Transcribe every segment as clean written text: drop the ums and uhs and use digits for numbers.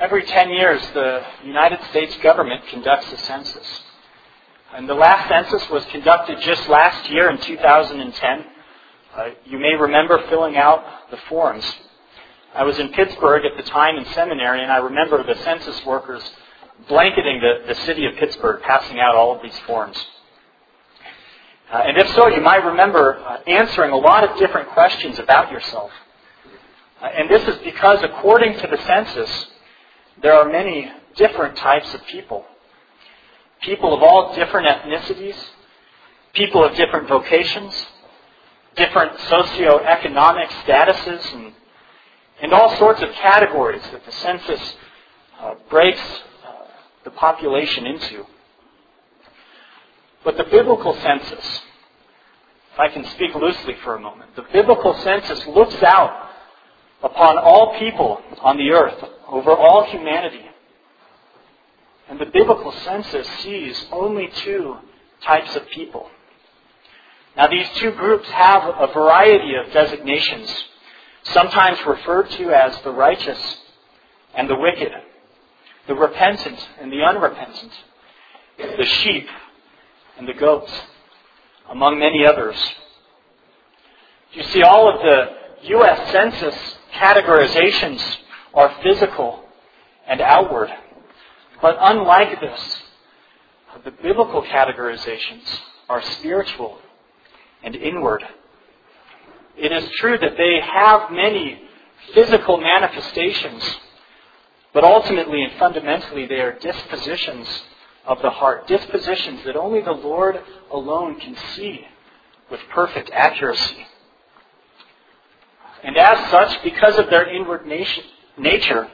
Every 10 years, the United States government conducts a census. And the last census was conducted just last year in 2010. You may remember filling out the forms. I was in Pittsburgh at the time in seminary, and I remember the census workers blanketing the city of Pittsburgh, passing out all of these forms. And if so, you might remember answering a lot of different questions about yourself. And this is because, according to the census, there are many different types of people. People of all different ethnicities, people of different vocations, different socioeconomic statuses, and all sorts of categories that the census breaks the population into. But the biblical census, if I can speak loosely for a moment, the biblical census looks out upon all people on the earth, over all humanity. And the biblical census sees only two types of people. Now, these two groups have a variety of designations, sometimes referred to as the righteous and the wicked, the repentant and the unrepentant, the sheep and the goats, among many others. You see, all of the U.S. Census categorizations are physical and outward. But unlike this, the biblical categorizations are spiritual and inward. It is true that they have many physical manifestations, but ultimately and fundamentally they are dispositions of the heart, dispositions that only the Lord alone can see with perfect accuracy. And as such, because of their inward nature,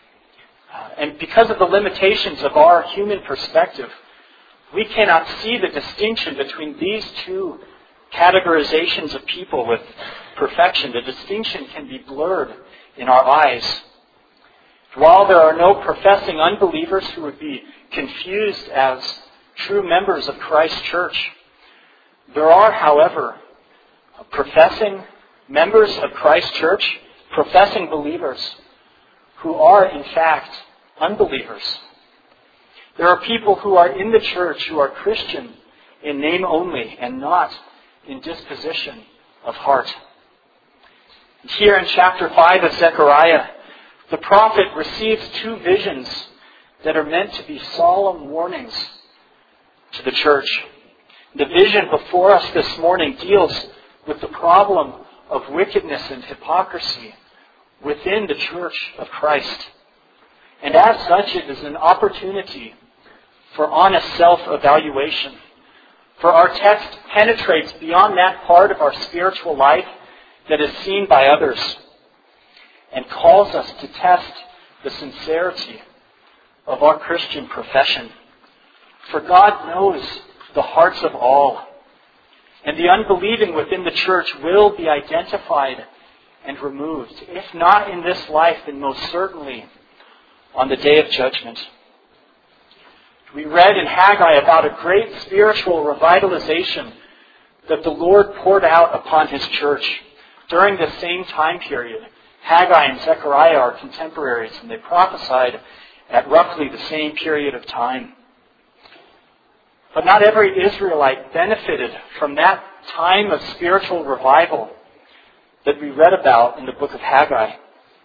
and because of the limitations of our human perspective, we cannot see the distinction between these two categorizations of people with perfection. The distinction can be blurred in our eyes. While there are no professing unbelievers who would be confused as true members of Christ's church, there are, however, professing members of Christ's church, professing believers, who are in fact unbelievers. There are people who are in the church who are Christian in name only and not in disposition of heart. And here in chapter 5 of Zechariah, the prophet receives two visions that are meant to be solemn warnings to the church. The vision before us this morning deals with the problem of wickedness and hypocrisy within the church of Christ. And as such, it is an opportunity for honest self-evaluation. For our text penetrates beyond that part of our spiritual life that is seen by others and calls us to test the sincerity of our Christian profession. For God knows the hearts of all, and the unbelieving within the church will be identified and removed, if not in this life, then most certainly on the day of judgment. We read in Haggai about a great spiritual revitalization that the Lord poured out upon His church during the same time period. Haggai and Zechariah are contemporaries, and they prophesied at roughly the same period of time. But not every Israelite benefited from that time of spiritual revival that we read about in the book of Haggai.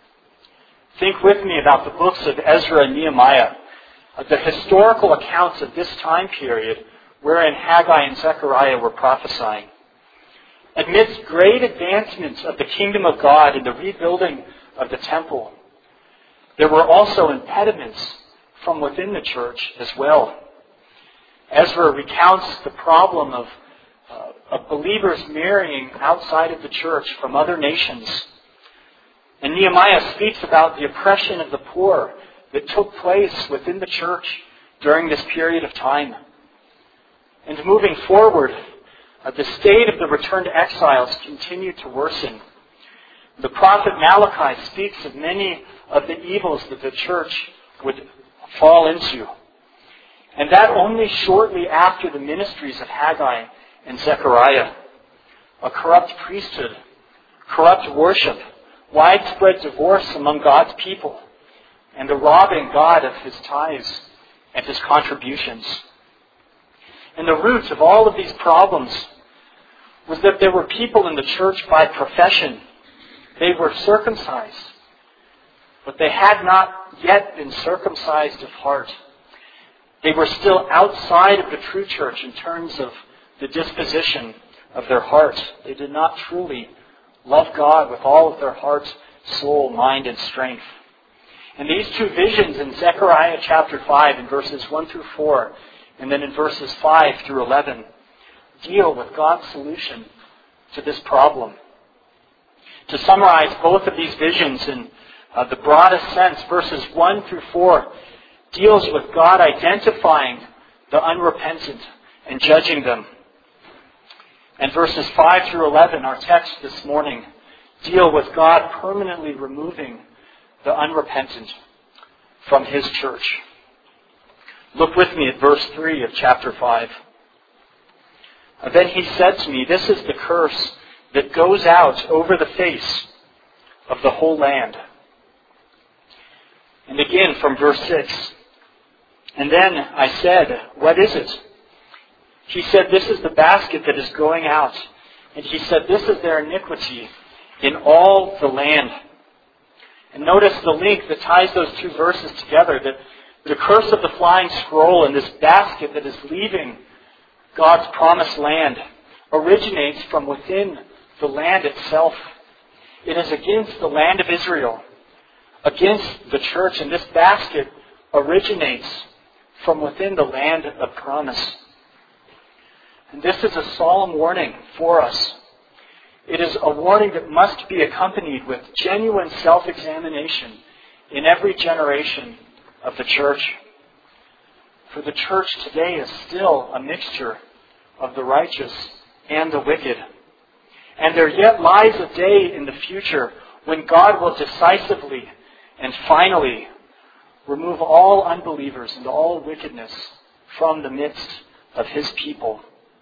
Think with me about the books of Ezra and Nehemiah, the historical accounts of this time period wherein Haggai and Zechariah were prophesying. Amidst great advancements of the kingdom of God in the rebuilding of the temple, there were also impediments from within the church as well. Ezra recounts the problem of believers marrying outside of the church from other nations. And Nehemiah speaks about the oppression of the poor that took place within the church during this period of time. And moving forward, the state of the returned exiles continued to worsen. The prophet Malachi speaks of many of the evils that the church would fall into. And that only shortly after the ministries of Haggai and Zechariah. A corrupt priesthood, corrupt worship, widespread divorce among God's people, and the robbing God of his tithes and his contributions. And the root of all of these problems was that there were people in the church by profession. They were circumcised, but they had not yet been circumcised of heart. They were still outside of the true church in terms of the disposition of their heart. They did not truly love God with all of their heart, soul, mind, and strength. And these two visions in Zechariah chapter 5 in verses 1 through 4 and then in verses 5 through 11 deal with God's solution to this problem. To summarize both of these visions in the broadest sense, verses 1 through 4 deals with God identifying the unrepentant and judging them. And verses 5 through 11, our text this morning, deal with God permanently removing the unrepentant from his church. Look with me at verse 3 of chapter 5. Then he said to me, "This is the curse that goes out over the face of the whole land." And again from verse 6. And then I said, "What is it?" He said, "This is the basket that is going out." And he said, "This is their iniquity in all the land." And notice the link that ties those two verses together, that the curse of the flying scroll and this basket that is leaving God's promised land originates from within the land itself. It is against the land of Israel, against the church, and this basket originates from within the land of promise. And this is a solemn warning for us. It is a warning that must be accompanied with genuine self-examination in every generation of the church. For the church today is still a mixture of the righteous and the wicked. And there yet lies a day in the future when God will decisively and finally remove all unbelievers and all wickedness from the midst of his people.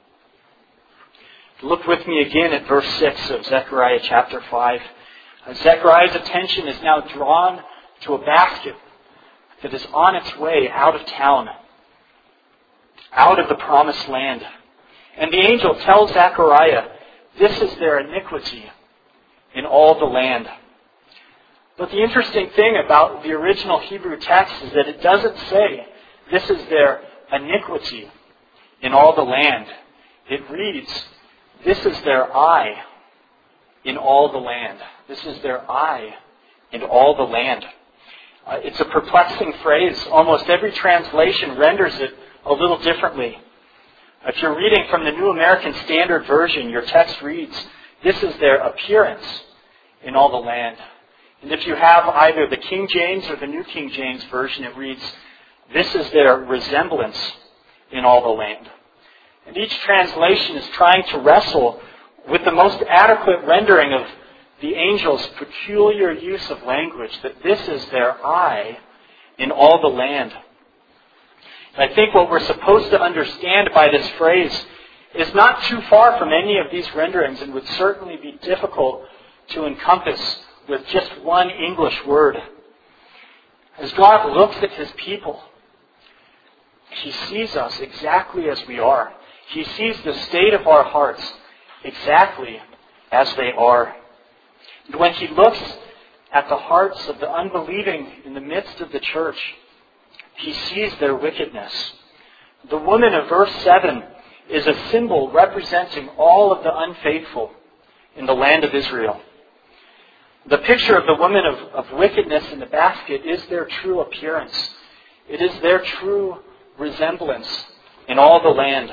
Look with me again at verse 6 of Zechariah chapter 5. Zechariah's attention is now drawn to a basket that is on its way out of town, out of the promised land. And the angel tells Zechariah, this is their iniquity in all the land. But the interesting thing about the original Hebrew text is that it doesn't say, this is their iniquity in all the land. It reads, this is their eye in all the land. This is their eye in all the land. It's a perplexing phrase. Almost every translation renders it a little differently. If you're reading from the New American Standard Version, your text reads, this is their appearance in all the land. And if you have either the King James or the New King James Version, it reads, this is their resemblance in all the land. And each translation is trying to wrestle with the most adequate rendering of the angel's peculiar use of language, that this is their eye in all the land. And I think what we're supposed to understand by this phrase is not too far from any of these renderings and would certainly be difficult to encompass with just one English word. As God looks at his people, he sees us exactly as we are. He sees the state of our hearts exactly as they are. And when he looks at the hearts of the unbelieving in the midst of the church, he sees their wickedness. The woman of verse 7 is a symbol representing all of the unfaithful in the land of Israel. The picture of the woman of wickedness in the basket is their true appearance. It is their true resemblance in all the land.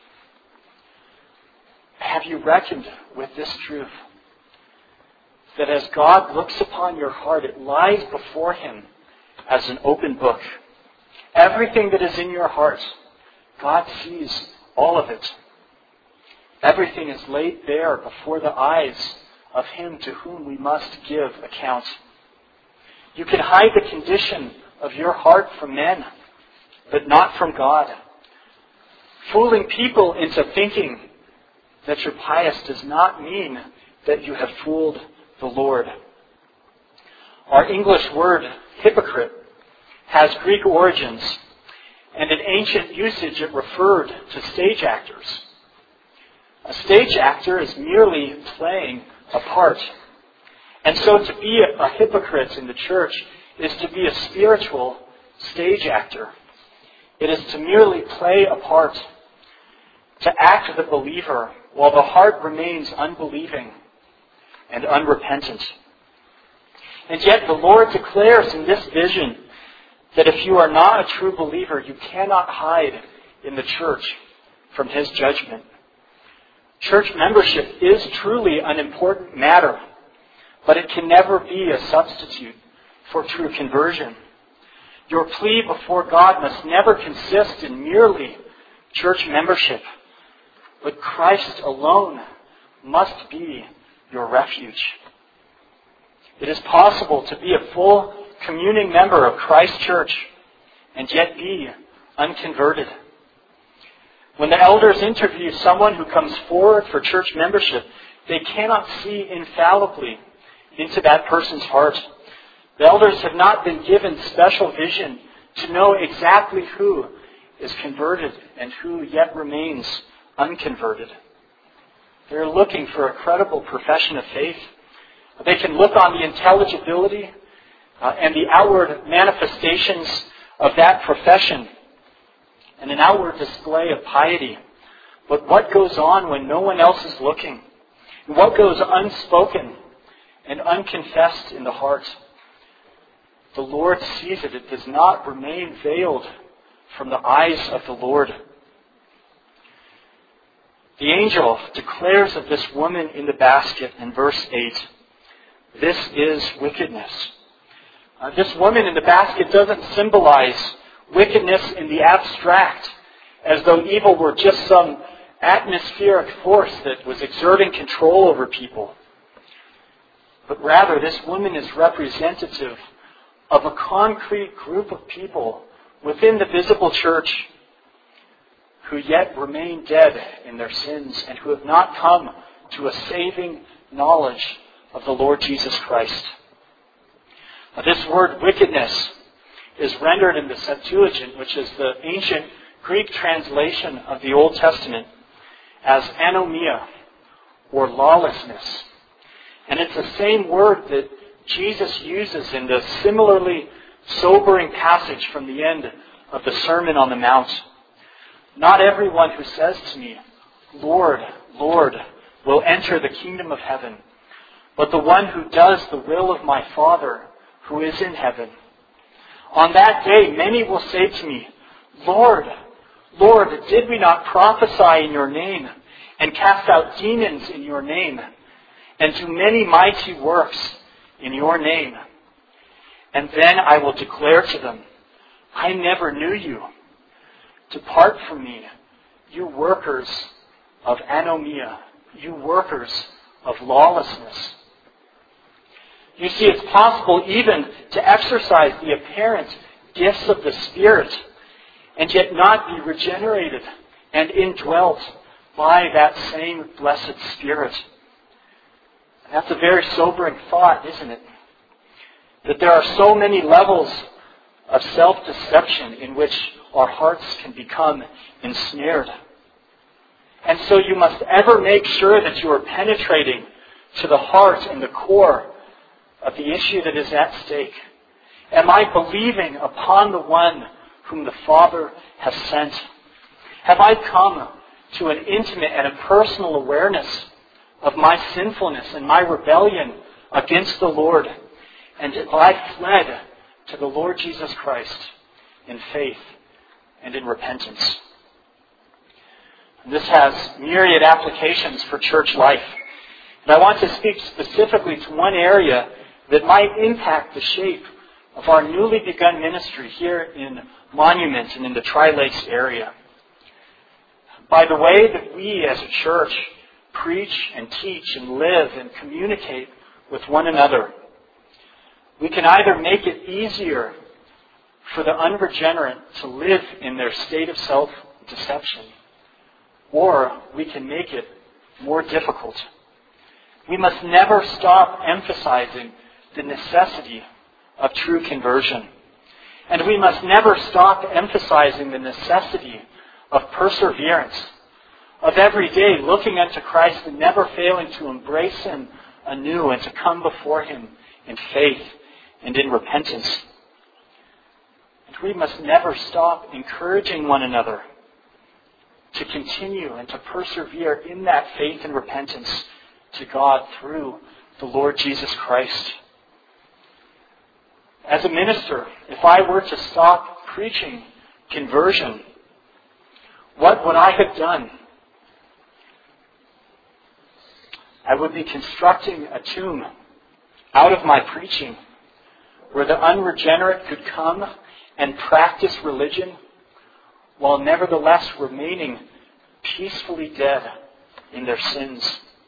Have you reckoned with this truth? That as God looks upon your heart, it lies before him as an open book. Everything that is in your heart, God sees all of it. Everything is laid bare before the eyes of him to whom we must give account. You can hide the condition of your heart from men, but not from God. Fooling people into thinking that you're pious does not mean that you have fooled the Lord. Our English word hypocrite has Greek origins, and in ancient usage it referred to stage actors. A stage actor is merely playing a part. And so to be a hypocrite in the church is to be a spiritual stage actor. It is to merely play a part, to act the believer while the heart remains unbelieving and unrepentant. And yet the Lord declares in this vision that if you are not a true believer, you cannot hide in the church from His judgment. Church membership is truly an important matter, but it can never be a substitute for true conversion. Your plea before God must never consist in merely church membership, but Christ alone must be your refuge. It is possible to be a full communing member of Christ's church and yet be unconverted. When the elders interview someone who comes forward for church membership, they cannot see infallibly into that person's heart. The elders have not been given special vision to know exactly who is converted and who yet remains unconverted. They're looking for a credible profession of faith. They can look on the intelligibility and the outward manifestations of that profession and an outward display of piety. But what goes on when no one else is looking? And what goes unspoken and unconfessed in the heart? The Lord sees it. It does not remain veiled from the eyes of the Lord. The angel declares of this woman in the basket in verse 8, "This is wickedness." This woman in the basket doesn't symbolize wickedness in the abstract, as though evil were just some atmospheric force that was exerting control over people. But rather, this woman is representative of a concrete group of people within the visible church who yet remain dead in their sins and who have not come to a saving knowledge of the Lord Jesus Christ. This word wickedness is rendered in the Septuagint, which is the ancient Greek translation of the Old Testament, as anomia, or lawlessness. And it's the same word that Jesus uses in the similarly sobering passage from the end of the Sermon on the Mount. "Not everyone who says to me, 'Lord, Lord,' will enter the kingdom of heaven, but the one who does the will of my Father who is in heaven. On that day many will say to me, 'Lord, Lord, did we not prophesy in your name and cast out demons in your name and do many mighty works in your name?' And then I will declare to them, 'I never knew you. Depart from me, you workers of anomia, you workers of lawlessness.'" You see, it's possible even to exercise the apparent gifts of the Spirit and yet not be regenerated and indwelt by that same blessed Spirit. And that's a very sobering thought, isn't it? That there are so many levels of self-deception in which our hearts can become ensnared. And so you must ever make sure that you are penetrating to the heart and the core of the issue that is at stake. Am I believing upon the one whom the Father has sent? Have I come to an intimate and a personal awareness of my sinfulness and my rebellion against the Lord? And have I fled to the Lord Jesus Christ in faith and in repentance? And this has myriad applications for church life. And I want to speak specifically to one area that might impact the shape of our newly begun ministry here in Monument and in the Tri-Lakes area. By the way that we as a church preach and teach and live and communicate with one another, we can either make it easier for the unregenerate to live in their state of self-deception, or we can make it more difficult. We must never stop emphasizing the necessity of true conversion. And we must never stop emphasizing the necessity of perseverance, of every day looking unto Christ and never failing to embrace Him anew and to come before Him in faith and in repentance. And we must never stop encouraging one another to continue and to persevere in that faith and repentance to God through the Lord Jesus Christ. As a minister, if I were to stop preaching conversion, what would I have done? I would be constructing a tomb out of my preaching where the unregenerate could come and practice religion while nevertheless remaining peacefully dead in their sins.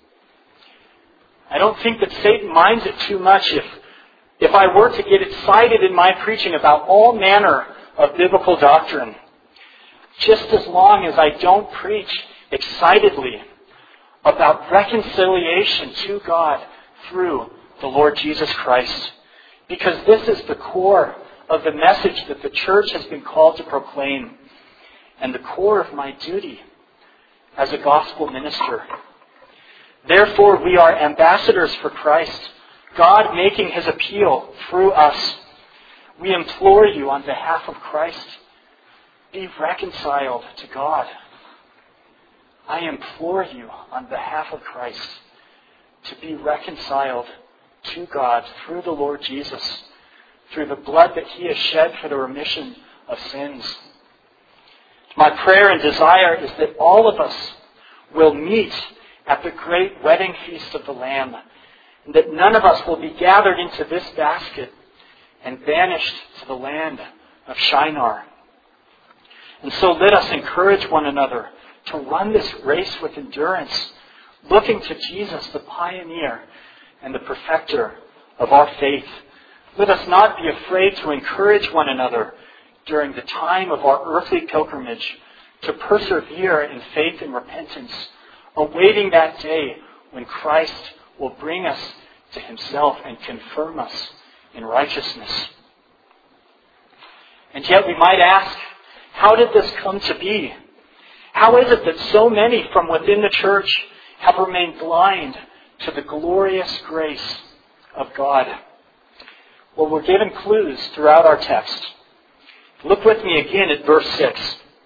I don't think that Satan minds it too much if I were to get excited in my preaching about all manner of biblical doctrine, just as long as I don't preach excitedly about reconciliation to God through the Lord Jesus Christ. Because this is the core of the message that the church has been called to proclaim, and the core of my duty as a gospel minister. Therefore, we are ambassadors for Christ, God making His appeal through us. We implore you on behalf of Christ, be reconciled to God. I implore you on behalf of Christ to be reconciled to God through the Lord Jesus, through the blood that He has shed for the remission of sins. My prayer and desire is that all of us will meet at the great wedding feast of the Lamb, and that none of us will be gathered into this basket and banished to the land of Shinar. And so let us encourage one another to run this race with endurance, looking to Jesus, the pioneer and the perfecter of our faith. Let us not be afraid to encourage one another during the time of our earthly pilgrimage, to persevere in faith and repentance, awaiting that day when Christ will bring us to Himself and confirm us in righteousness. And yet we might ask, how did this come to be? How is it that so many from within the church have remained blind to the glorious grace of God? Well, we're given clues throughout our text. Look with me again at verse 6.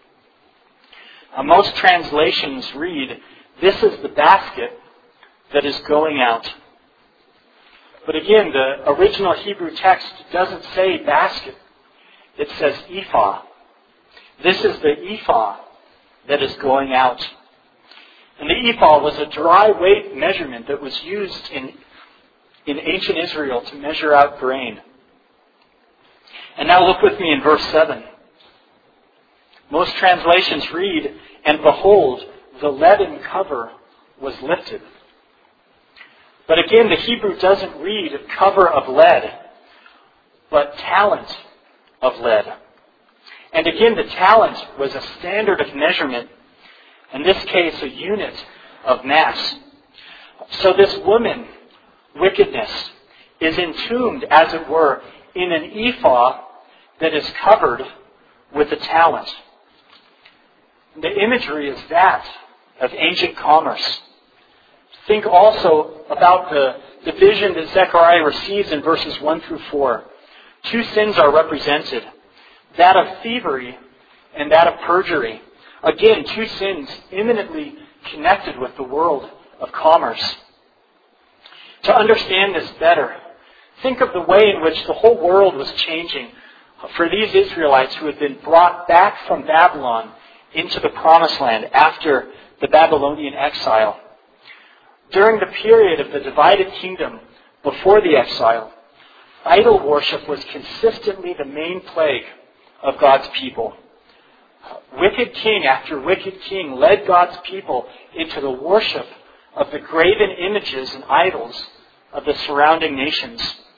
Most translations read, "This is the basket that is going out." But again, the original Hebrew text doesn't say basket. It says ephah. This is the ephah that is going out. And the ephah was a dry weight measurement that was used in ancient Israel to measure out grain. And now look with me in verse 7. Most translations read, "And behold, the leaden cover was lifted." But again, the Hebrew doesn't read cover of lead, but talent of lead. And again, the talent was a standard of measurement, in this case a unit of mass. So this woman, wickedness, is entombed, as it were, in an ephah that is covered with a talent. The imagery is that of ancient commerce. Think also about the vision that Zechariah receives in verses 1 through 4. Two sins are represented, that of thievery and that of perjury. Again, two sins eminently connected with the world of commerce. To understand this better, think of the way in which the whole world was changing for these Israelites who had been brought back from Babylon into the Promised Land after the Babylonian exile. During the period of the divided kingdom before the exile, idol worship was consistently the main plague of God's people. Wicked king after wicked king led God's people into the worship of the graven images and idols of the surrounding nations.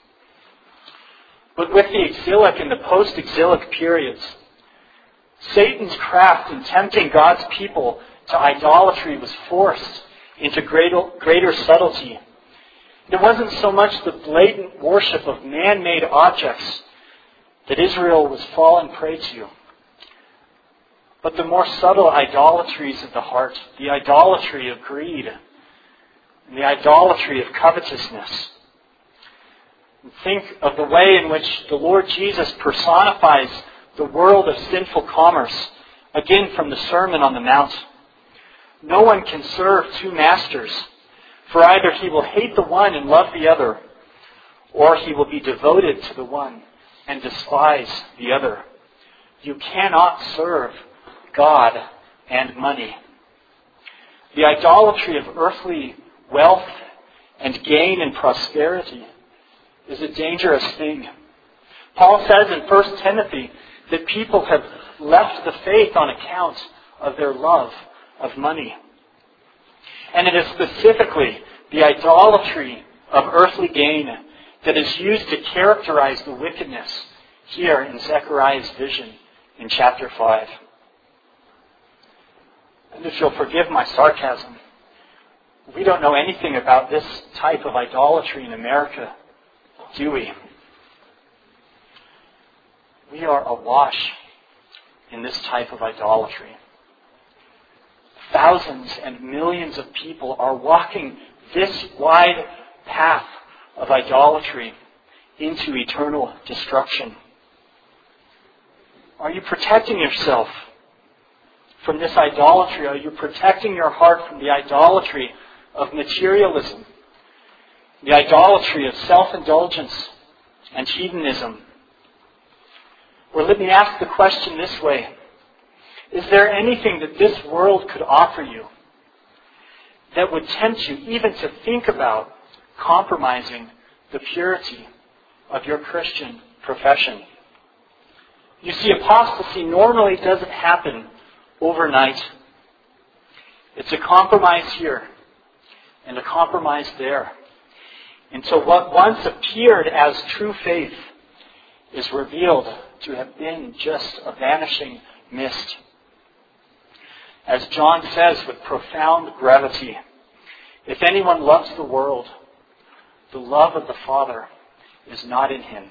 But with the exilic and the post-exilic periods, Satan's craft in tempting God's people to idolatry was forced into greater subtlety. It wasn't so much the blatant worship of man-made objects that Israel was falling prey to, but the more subtle idolatries of the heart, the idolatry of greed, and the idolatry of covetousness. And think of the way in which the Lord Jesus personifies the world of sinful commerce, again from the Sermon on the Mount. No one can serve two masters, for either he will hate the one and love the other, or he will be devoted to the one and despise the other. You cannot serve God and money. The idolatry of earthly wealth and gain and prosperity is a dangerous thing. Paul says in 1 Timothy that people have left the faith on account of their love of money. And it is specifically the idolatry of earthly gain that is used to characterize the wickedness here in Zechariah's vision in chapter 5. And if you'll forgive my sarcasm, we don't know anything about this type of idolatry in America, do we? We are awash in this type of idolatry. Thousands and millions of people are walking this wide path of idolatry into eternal destruction. Are you protecting yourself from this idolatry? Are you protecting your heart from the idolatry of materialism, the idolatry of self-indulgence and hedonism? Or let me ask the question this way. Is there anything that this world could offer you that would tempt you even to think about compromising the purity of your Christian profession? You see, apostasy normally doesn't happen overnight. It's a compromise here and a compromise there, until what once appeared as true faith is revealed to have been just a vanishing mist. As John says with profound gravity, if anyone loves the world, the love of the Father is not in him.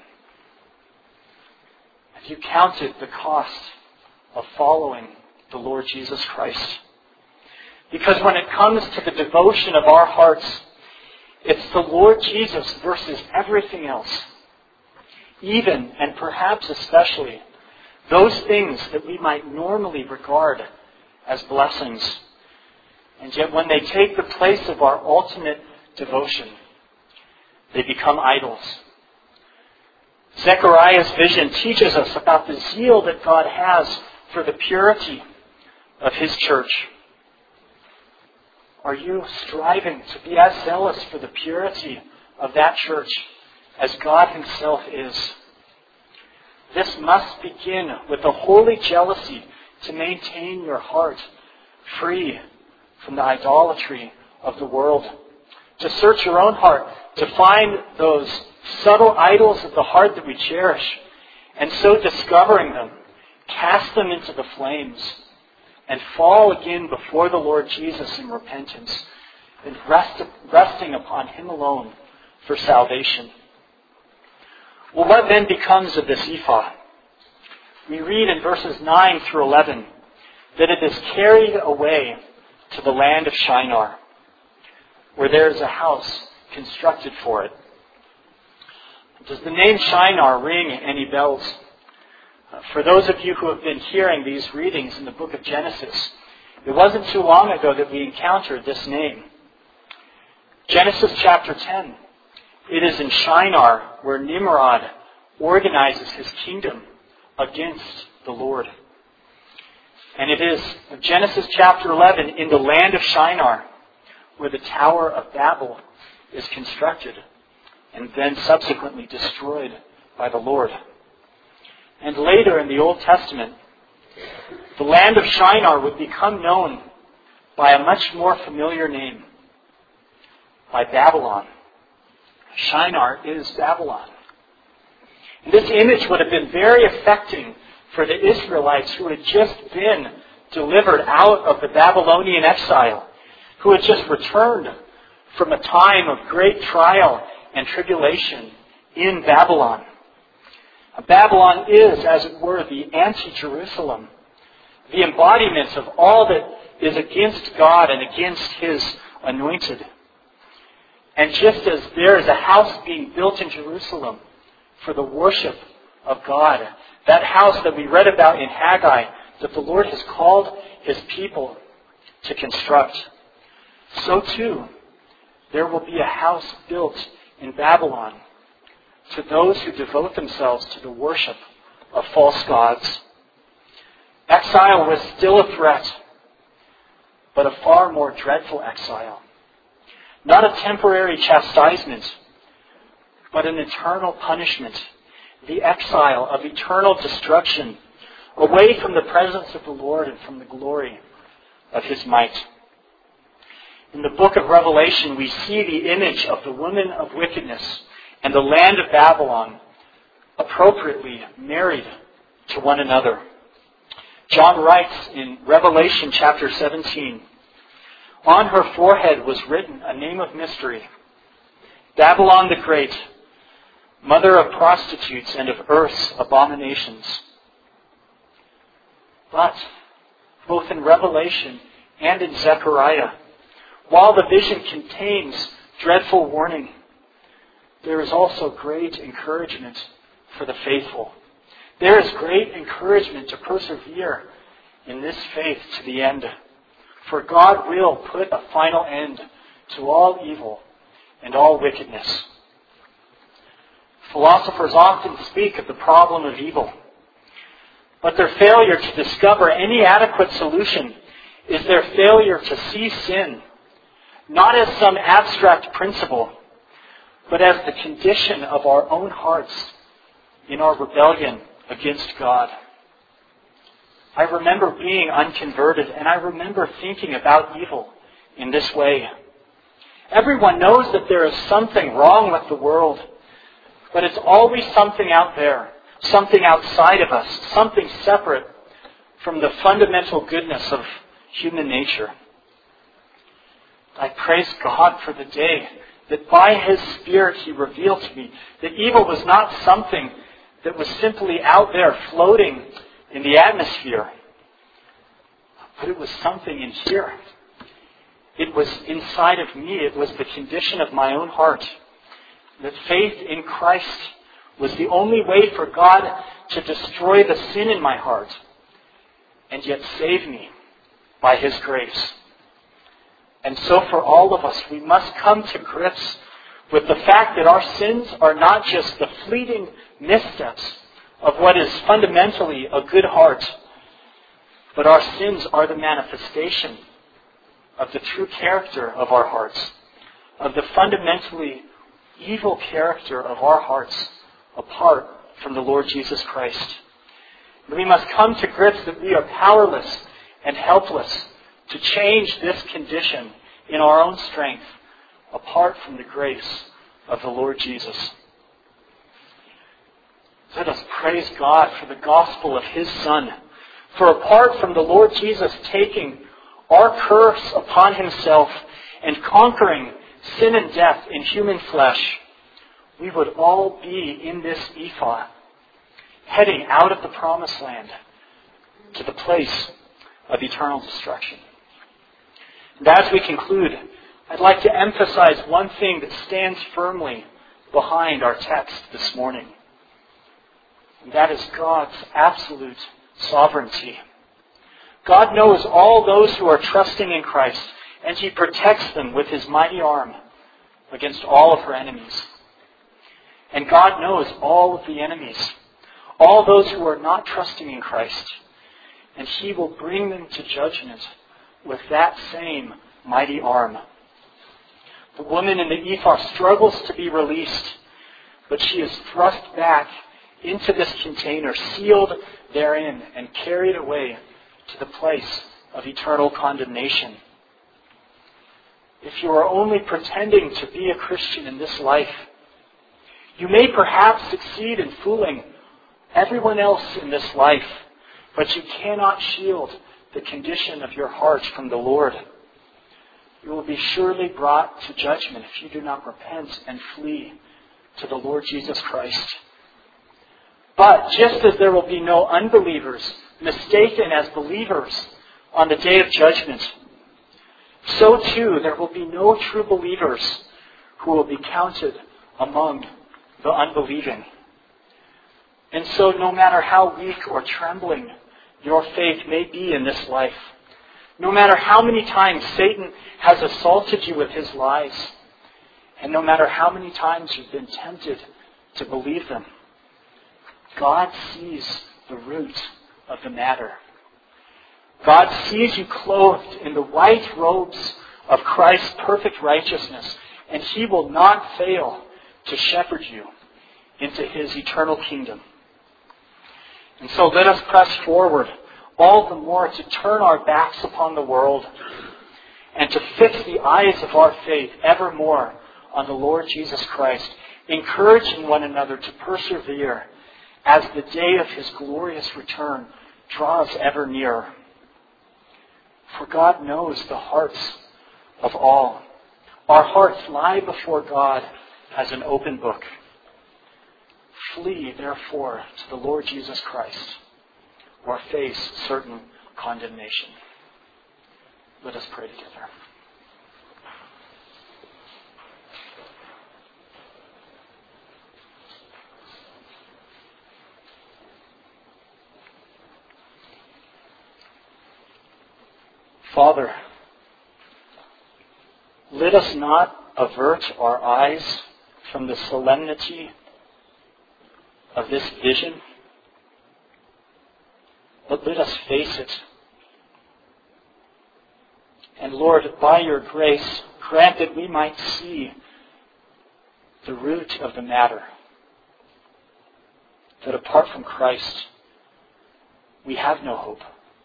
Have you counted the cost of following the Lord Jesus Christ? Because when it comes to the devotion of our hearts, it's the Lord Jesus versus everything else. Even, and perhaps especially, those things that we might normally regard as blessings. And yet when they take the place of our ultimate devotion, they become idols. Zechariah's vision teaches us about the zeal that God has for the purity of His church. Are you striving to be as zealous for the purity of that church as God Himself is? This must begin with a holy jealousy to maintain your heart free from the idolatry of the world. To search your own heart, to find those subtle idols of the heart that we cherish, and so discovering them, cast them into the flames, and fall again before the Lord Jesus in repentance, and resting upon Him alone for salvation. Well, what then becomes of this ephah? We read in verses 9 through 11 that it is carried away to the land of Shinar, where there is a house constructed for it. Does the name Shinar ring any bells? For those of you who have been hearing these readings in the book of Genesis, it wasn't too long ago that we encountered this name. Genesis chapter 10. It is in Shinar where Nimrod organizes his kingdom against the Lord. And it is Genesis chapter 11 in the land of Shinar where the Tower of Babel is constructed and then subsequently destroyed by the Lord. And later in the Old Testament, the land of Shinar would become known by a much more familiar name, by Babylon. Shinar is Babylon. And this image would have been very affecting for the Israelites who had just been delivered out of the Babylonian exile, who had just returned from a time of great trial and tribulation in Babylon. Babylon is, as it were, the anti-Jerusalem, the embodiment of all that is against God and against His anointed. And just as there is a house being built in Jerusalem for the worship of God, that house that we read about in Haggai, that the Lord has called His people to construct, so too there will be a house built in Babylon to those who devote themselves to the worship of false gods. Exile was still a threat, but a far more dreadful exile. Not a temporary chastisement, but an eternal punishment. The exile of eternal destruction, away from the presence of the Lord and from the glory of His might. In the book of Revelation, we see the image of the woman of wickedness and the land of Babylon appropriately married to one another. John writes in Revelation chapter 17, "On her forehead was written a name of mystery, Babylon the Great, mother of prostitutes and of earth's abominations." But both in Revelation and in Zechariah, while the vision contains dreadful warning, there is also great encouragement for the faithful. There is great encouragement to persevere in this faith to the end. For God will put a final end to all evil and all wickedness. Philosophers often speak of the problem of evil, but their failure to discover any adequate solution is their failure to see sin, not as some abstract principle, but as the condition of our own hearts in our rebellion against God. I remember being unconverted, and I remember thinking about evil in this way. Everyone knows that there is something wrong with the world, but it's always something out there, something outside of us, something separate from the fundamental goodness of human nature. I praise God for the day that by His Spirit He revealed to me that evil was not something that was simply out there floating in the atmosphere, but it was something in here. It was inside of me. It was the condition of my own heart. That faith in Christ was the only way for God to destroy the sin in my heart and yet save me by His grace. And so for all of us, we must come to grips with the fact that our sins are not just the fleeting missteps of what is fundamentally a good heart, but our sins are the manifestation of the true character of our hearts, of the fundamentally evil character of our hearts apart from the Lord Jesus Christ. We must come to grips that we are powerless and helpless to change this condition in our own strength apart from the grace of the Lord Jesus. Let us praise God for the gospel of His Son. For apart from the Lord Jesus taking our curse upon Himself and conquering sin and death in human flesh, we would all be in this ephah, heading out of the promised land to the place of eternal destruction. And as we conclude, I'd like to emphasize one thing that stands firmly behind our text this morning. And that is God's absolute sovereignty. God knows all those who are trusting in Christ, and He protects them with His mighty arm against all of her enemies. And God knows all of the enemies, all those who are not trusting in Christ, and He will bring them to judgment with that same mighty arm. The woman in the ephah struggles to be released, but she is thrust back into this container, sealed therein, and carried away to the place of eternal condemnation. If you are only pretending to be a Christian in this life, you may perhaps succeed in fooling everyone else in this life, but you cannot shield the condition of your heart from the Lord. You will be surely brought to judgment if you do not repent and flee to the Lord Jesus Christ. But just as there will be no unbelievers mistaken as believers on the day of judgment, so too there will be no true believers who will be counted among the unbelieving. And so no matter how weak or trembling your faith may be in this life, no matter how many times Satan has assaulted you with his lies, and no matter how many times you've been tempted to believe them, God sees the root of the matter. God sees you clothed in the white robes of Christ's perfect righteousness, and He will not fail to shepherd you into His eternal kingdom. And so let us press forward all the more to turn our backs upon the world and to fix the eyes of our faith evermore on the Lord Jesus Christ, encouraging one another to persevere as the day of His glorious return draws ever nearer. For God knows the hearts of all. Our hearts lie before God as an open book. Flee, therefore, to the Lord Jesus Christ, or face certain condemnation. Let us pray together. Father, let us not avert our eyes from the solemnity of this vision, but let us face it. And Lord, by your grace, grant that we might see the root of the matter, that apart from Christ, we have no hope,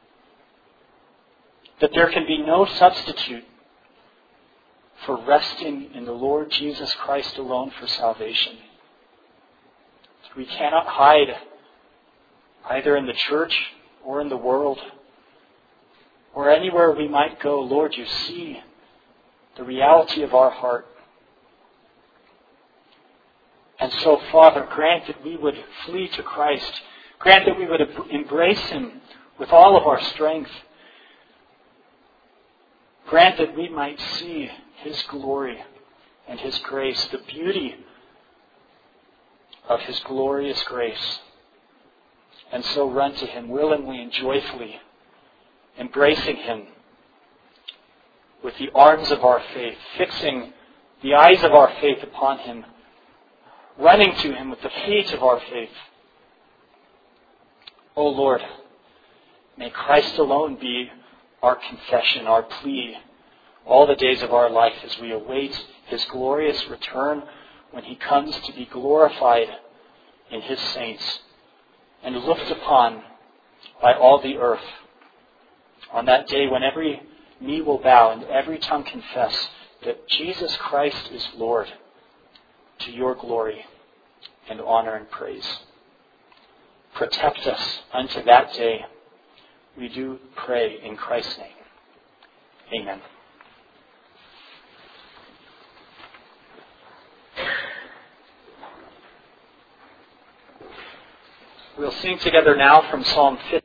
that there can be no substitute for resting in the Lord Jesus Christ alone for salvation. We cannot hide either in the church or in the world or anywhere we might go. Lord, you see the reality of our heart. And so, Father, grant that we would flee to Christ. Grant that we would embrace Him with all of our strength. Grant that we might see His glory and His grace, the beauty of His glorious grace, and so run to Him willingly and joyfully, embracing Him with the arms of our faith, fixing the eyes of our faith upon Him, running to Him with the feet of our faith. O Lord, may Christ alone be our confession, our plea, all the days of our life as we await His glorious return when He comes to be glorified in His saints and looked upon by all the earth on that day when every knee will bow and every tongue confess that Jesus Christ is Lord, to your glory and honor and praise. Protect us unto that day, we do pray in Christ's name. Amen. We'll sing together now from Psalm 50.